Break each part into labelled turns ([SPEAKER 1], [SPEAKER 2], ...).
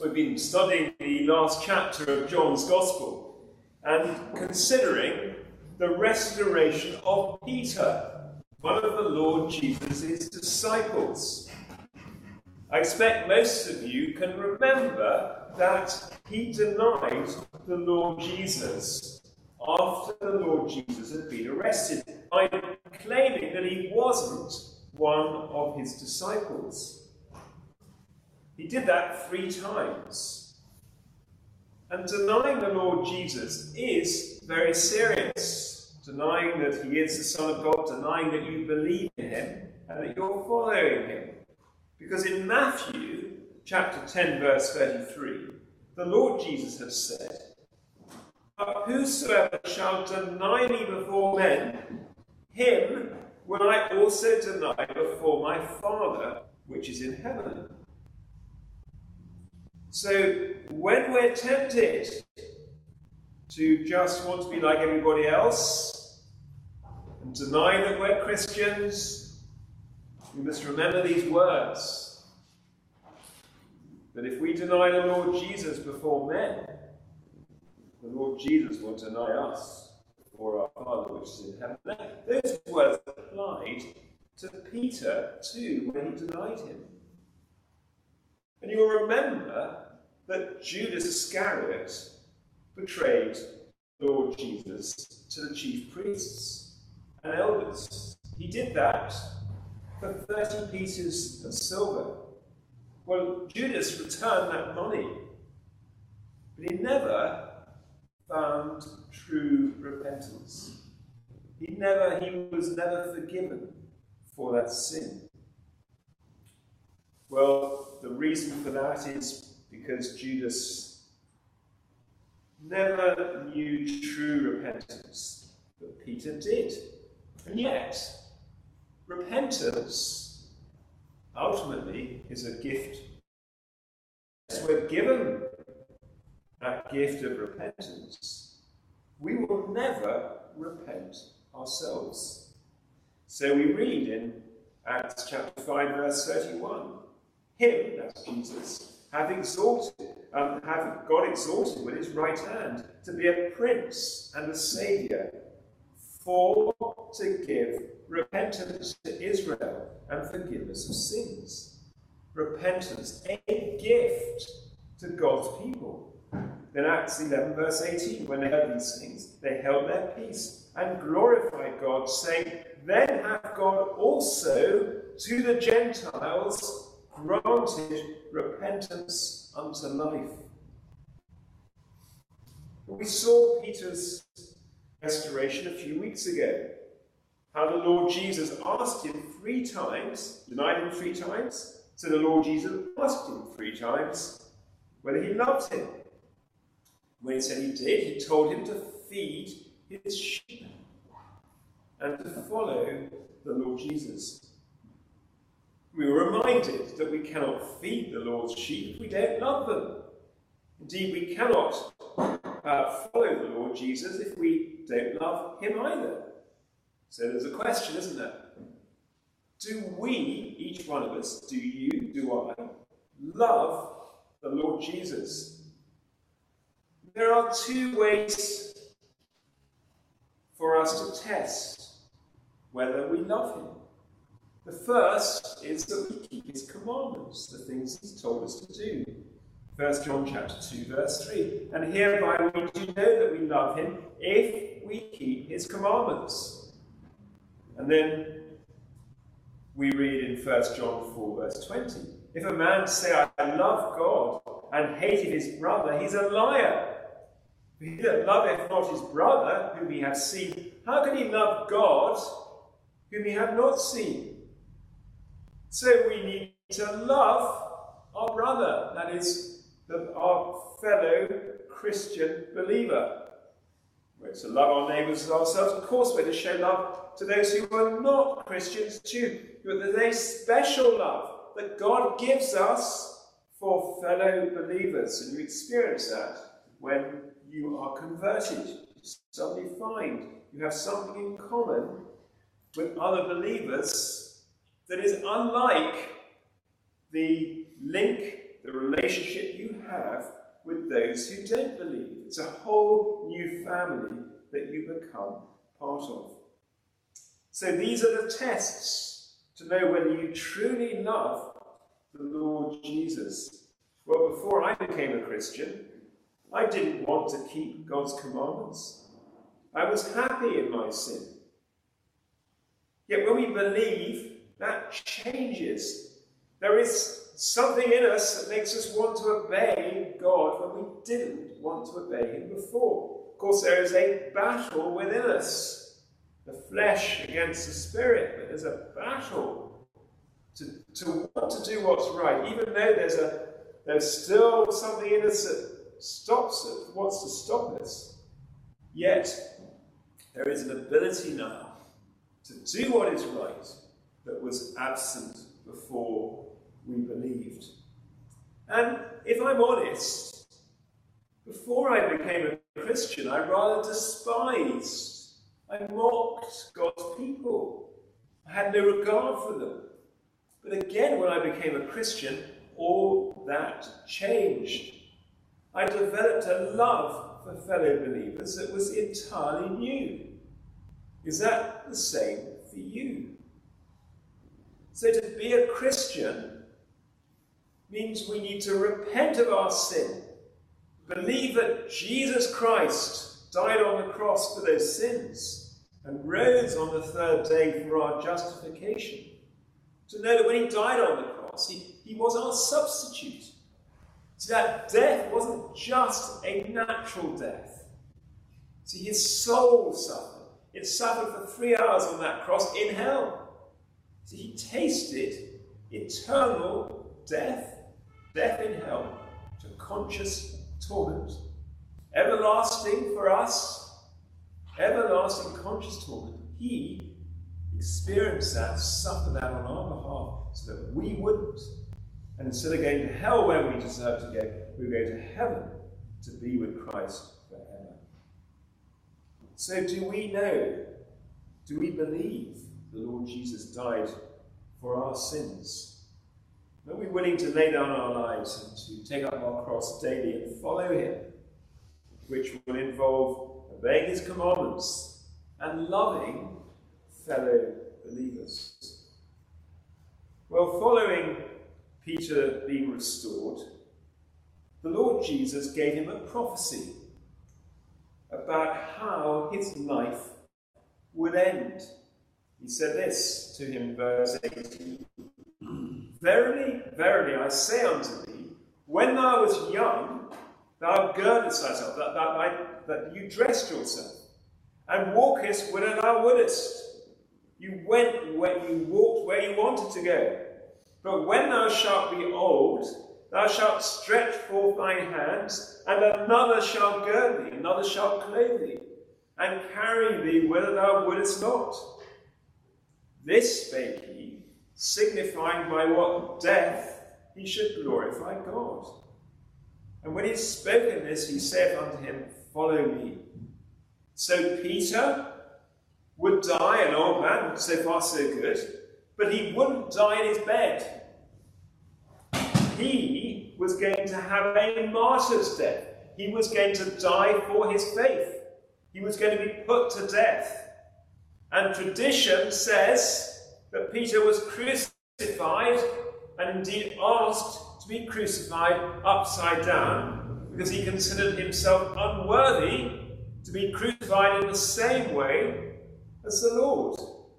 [SPEAKER 1] We've been studying the last chapter of John's Gospel and considering the restoration of Peter, one of the Lord Jesus' disciples. I expect most of you can remember that he denied the Lord Jesus after the Lord Jesus had been arrested by claiming that he wasn't one of his disciples. He did that 3 times. And denying the Lord Jesus is very serious. Denying that he is the Son of God, denying that you believe in him and that you're following him. Because in Matthew chapter 10 verse 33, the Lord Jesus has said, "But whosoever shall deny me before men, him will I also deny before my Father which is in heaven." So when we're tempted to just want to be like everybody else and deny that we're Christians, we must remember these words. That if we deny the Lord Jesus before men, the Lord Jesus will deny us before our Father which is in heaven. Those words applied to Peter too when he denied him. And you'll remember that Judas Iscariot betrayed Lord Jesus to the chief priests and elders. He did that for 30 pieces of silver. Well, Judas returned that money, but he never found true repentance. He was never forgiven for that sin. Well, the reason for that is because Judas never knew true repentance, but Peter did. And yet, repentance ultimately is a gift. As we're given that gift of repentance, we will never repent ourselves. So we read in Acts chapter 5 verse 31, him, that's Jesus, have God exalted with his right hand to be a prince and a saviour, for to give repentance to Israel and forgiveness of sins. Repentance, a gift to God's people. Then Acts 11 verse 18, when they heard these things, they held their peace and glorified God, saying, "Then hath God also to the Gentiles granted repentance unto life." We saw Peter's restoration a few weeks ago. How the Lord Jesus asked him 3 times, denied him 3 times, so the Lord Jesus asked him 3 times whether he loved him. When he said he did, he told him to feed his sheep and to follow the Lord Jesus. We were reminded that we cannot feed the Lord's sheep if we don't love them. Indeed, we cannot follow the Lord Jesus if we don't love him either. So there's a question, isn't there? Do we, each one of us, do you, do I, love the Lord Jesus? There are 2 ways for us to test whether we love him. The first is that we keep his commandments, the things he's told us to do. 1 John chapter 2 verse 3. And hereby we do know that we love him if we keep his commandments. And then we read in 1 John 4 verse 20. If a man say, "I love God," and hated his brother, he's a liar. He that loveth not his brother, whom he hath seen, how can he love God, whom he hath not seen? So we need to love our brother, that is, our fellow Christian believer. We're to love our neighbours as ourselves. Of course, we're to show love to those who are not Christians too. But there's a special love that God gives us for fellow believers. And you experience that when you are converted. You suddenly find you have something in common with other believers that is unlike the link the relationship you have with those who don't believe. It's a whole new family that you become part of. So these are the tests to know whether you truly love the Lord Jesus. Well, before I became a Christian, I didn't want to keep God's commandments. I was happy in my sin. Yet when we believe, that changes. There is something in us that makes us want to obey God when we didn't want to obey him before. Of course, there is a battle within us. The flesh against the spirit. But there's a battle to want to do what's right, even though there's still something in us that wants to stop us. Yet, there is an ability now to do what is right that was absent before we believed. And if I'm honest, before I became a Christian, I rather despised, I mocked God's people. I had no regard for them. But again, when I became a Christian, all that changed. I developed a love for fellow believers that was entirely new. Is that the same for you? So to be a Christian means we need to repent of our sin, believe that Jesus Christ died on the cross for those sins and rose on the third day for our justification. To know that when he died on the cross, he was our substitute. So that death wasn't just a natural death. See, his soul suffered. It suffered for 3 hours on that cross in hell. So he tasted eternal death in hell, to conscious torment. Everlasting for us, everlasting conscious torment. He experienced that, suffered that on our behalf, so that we wouldn't. And instead of going to hell where we deserve to go, we go to heaven to be with Christ forever. So do we know, do we believe the Lord Jesus died for our sins? Are we willing to lay down our lives and to take up our cross daily and follow him, which will involve obeying his commandments and loving fellow believers? Well, following Peter being restored, the Lord Jesus gave him a prophecy about how his life would end. He said this to him in verse 18. Verily, verily, I say unto thee, when thou wast young, thou girdedst thyself, that you dressed yourself, and walkest whither thou wouldest. You went where you walked where you wanted to go. But when thou shalt be old, thou shalt stretch forth thine hands, and another shall gird thee, another shall clothe thee, and carry thee whither thou wouldest not. This spake he, signifying by what death he should glorify God. And when he had spoken this, he saith unto him, Follow me. So Peter would die, an old man, so far so good, but he wouldn't die in his bed. He was going to have a martyr's death. He was going to die for his faith. He was going to be put to death. And tradition says that Peter was crucified and indeed asked to be crucified upside down because he considered himself unworthy to be crucified in the same way as the Lord.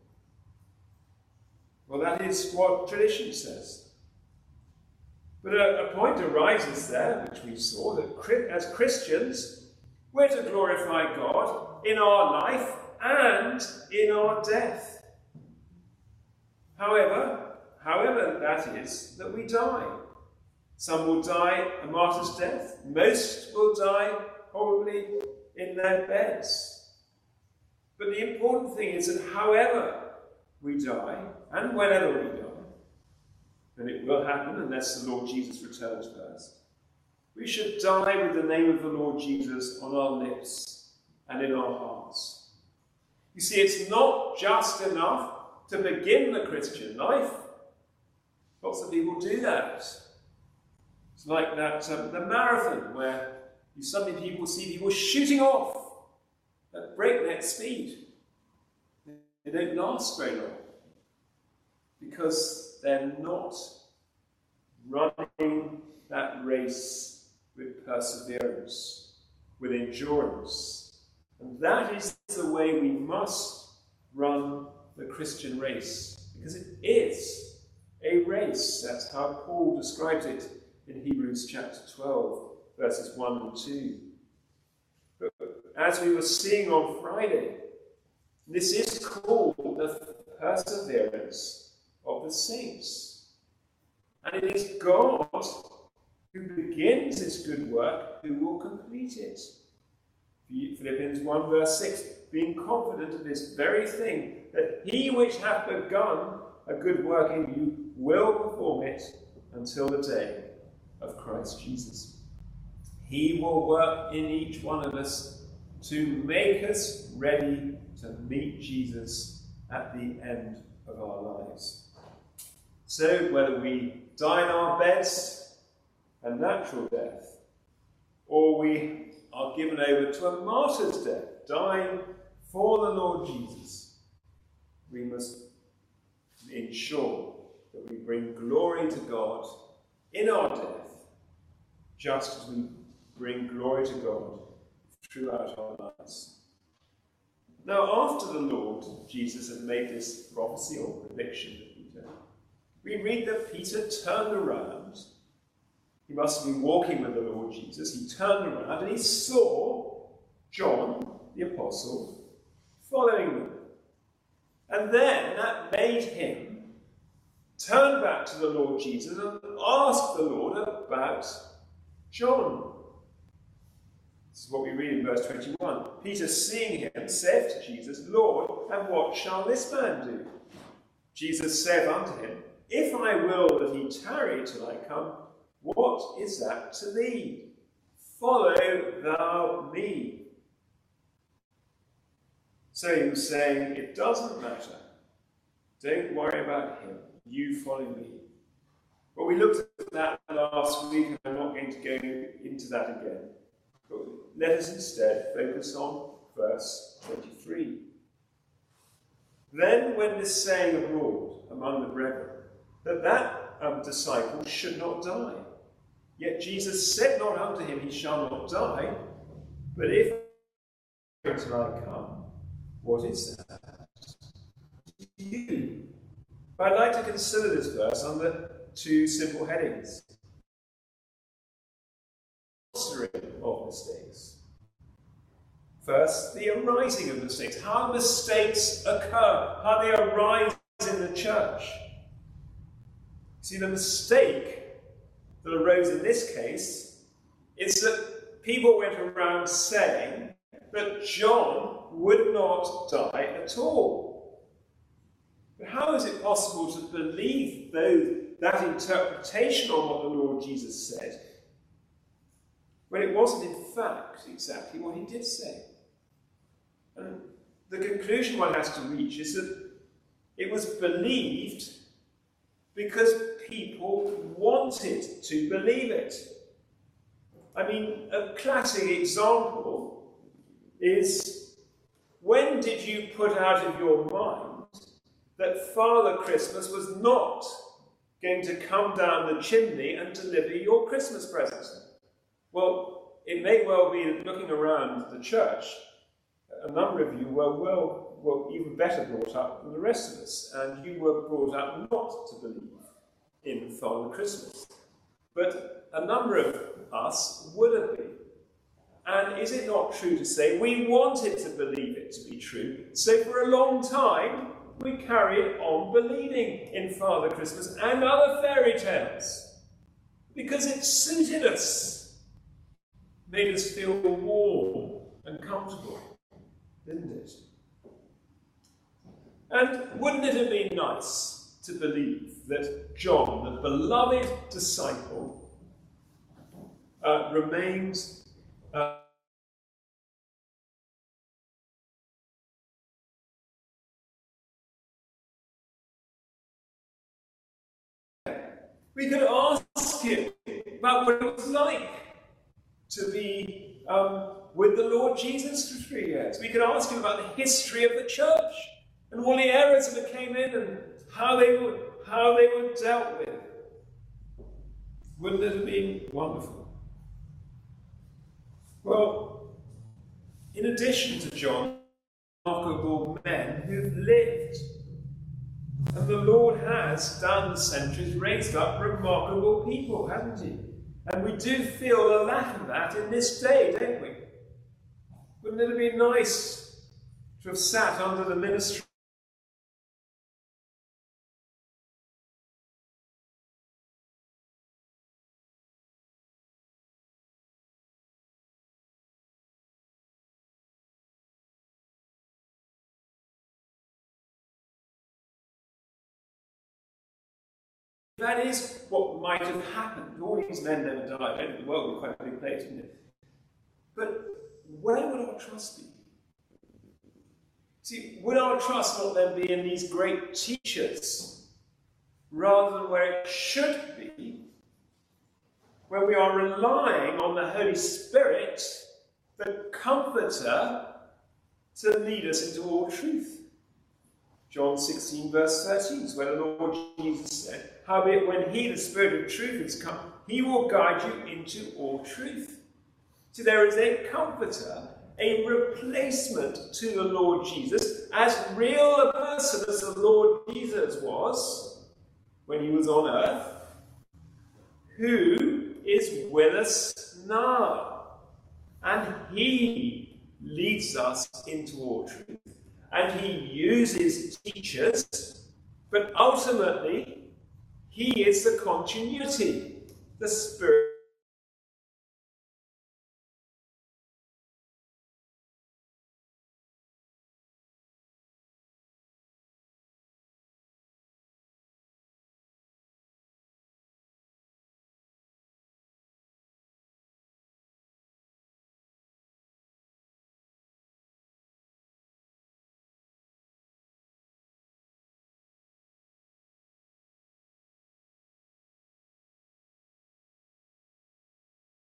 [SPEAKER 1] Well, that is what tradition says. But a point arises there, which we saw, that as Christians, we're to glorify God in our life and in our death. However that is that we die. Some will die a martyr's death. Most will die probably in their beds. But the important thing is that however we die, and whenever we die, and it will happen unless the Lord Jesus returns first, we should die with the name of the Lord Jesus on our lips and in our hearts. You see, it's not just enough to begin the Christian life. Lots of people do that. It's like that the marathon where you suddenly see people shooting off at breakneck speed. They don't last very long because they're not running that race with perseverance, with endurance. And that is the way we must run the Christian race, because it is a race. That's how Paul describes it in Hebrews chapter 12, verses 1 and 2. But as we were seeing on Friday, this is called the perseverance of the saints. And it is God who begins this good work who will complete it. Philippians 1 verse 6, being confident of this very thing, that he which hath begun a good work in you will perform it until the day of Christ Jesus. He will work in each one of us to make us ready to meet Jesus at the end of our lives. So whether we die in our beds, a natural death, or we are given over to a martyr's death, dying for the Lord Jesus, we must ensure that we bring glory to God in our death, just as we bring glory to God throughout our lives. Now, after the Lord Jesus had made this prophecy or prediction to Peter, we read that Peter turned around. He must have been walking with the Lord Jesus. He turned around and he saw John, the apostle, following them. And then that made him turn back to the Lord Jesus and ask the Lord about John. This is what we read in verse 21. Peter, seeing him, said to Jesus, Lord, and what shall this man do? Jesus said unto him, If I will that he tarry till I come, what is that to thee? Follow thou me. So he was saying, it doesn't matter. Don't worry about him. You follow me. But we looked at that last week, and I'm not going to go into that again. But let us instead focus on verse 23. Then went this saying abroad among the brethren, that disciple should not die. Yet Jesus said not unto him, He shall not die, but if until I come, what is that to you? But I'd like to consider this verse under two simple headings. Of mistakes. First, the arising of mistakes. How mistakes occur, how they arise in the church. See, the mistake that arose in this case is that people went around saying that John would not die at all. But how is it possible to believe that interpretation on what the Lord Jesus said, when it wasn't in fact exactly what he did say? And the conclusion one has to reach is that it was believed because people wanted to believe it. I mean, a classic example is, when did you put out of your mind that Father Christmas was not going to come down the chimney and deliver your Christmas presents? Well, it may well be that looking around the church, a number of you were even better brought up than the rest of us, and you were brought up not to believe in Father Christmas. But a number of us would have been. And is it not true to say we wanted to believe it to be true, so for a long time we carried on believing in Father Christmas and other fairy tales because it suited us, made us feel warm and comfortable, didn't it? And wouldn't it have been nice to believe that John, the beloved disciple, remains We could ask him about what it was like to be with the Lord Jesus for 3 years. We could ask him about the history of the church and all the errors that came in and how they were dealt with. Wouldn't it have been wonderful? Well, in addition to John, remarkable men who've lived, and the Lord has, down the centuries, raised up remarkable people, hasn't he? And we do feel a lack of that in this day, don't we? Wouldn't it have been nice to have sat under the ministry That is what might have happened. All these men never died. The world was quite a big place, didn't it? But where would our trust be? See, would our trust not then be in these great teachers, rather than where it should be, where we are relying on the Holy Spirit, the Comforter, to lead us into all truth? John 16, verse 13 is where the Lord Jesus said, "Howbeit when he, the Spirit of truth, is come, he will guide you into all truth." So there is a comforter, a replacement to the Lord Jesus, as real a person as the Lord Jesus was when he was on earth, who is with us now. And he leads us into all truth. And he uses teachers, but ultimately, he is the continuity, the Spirit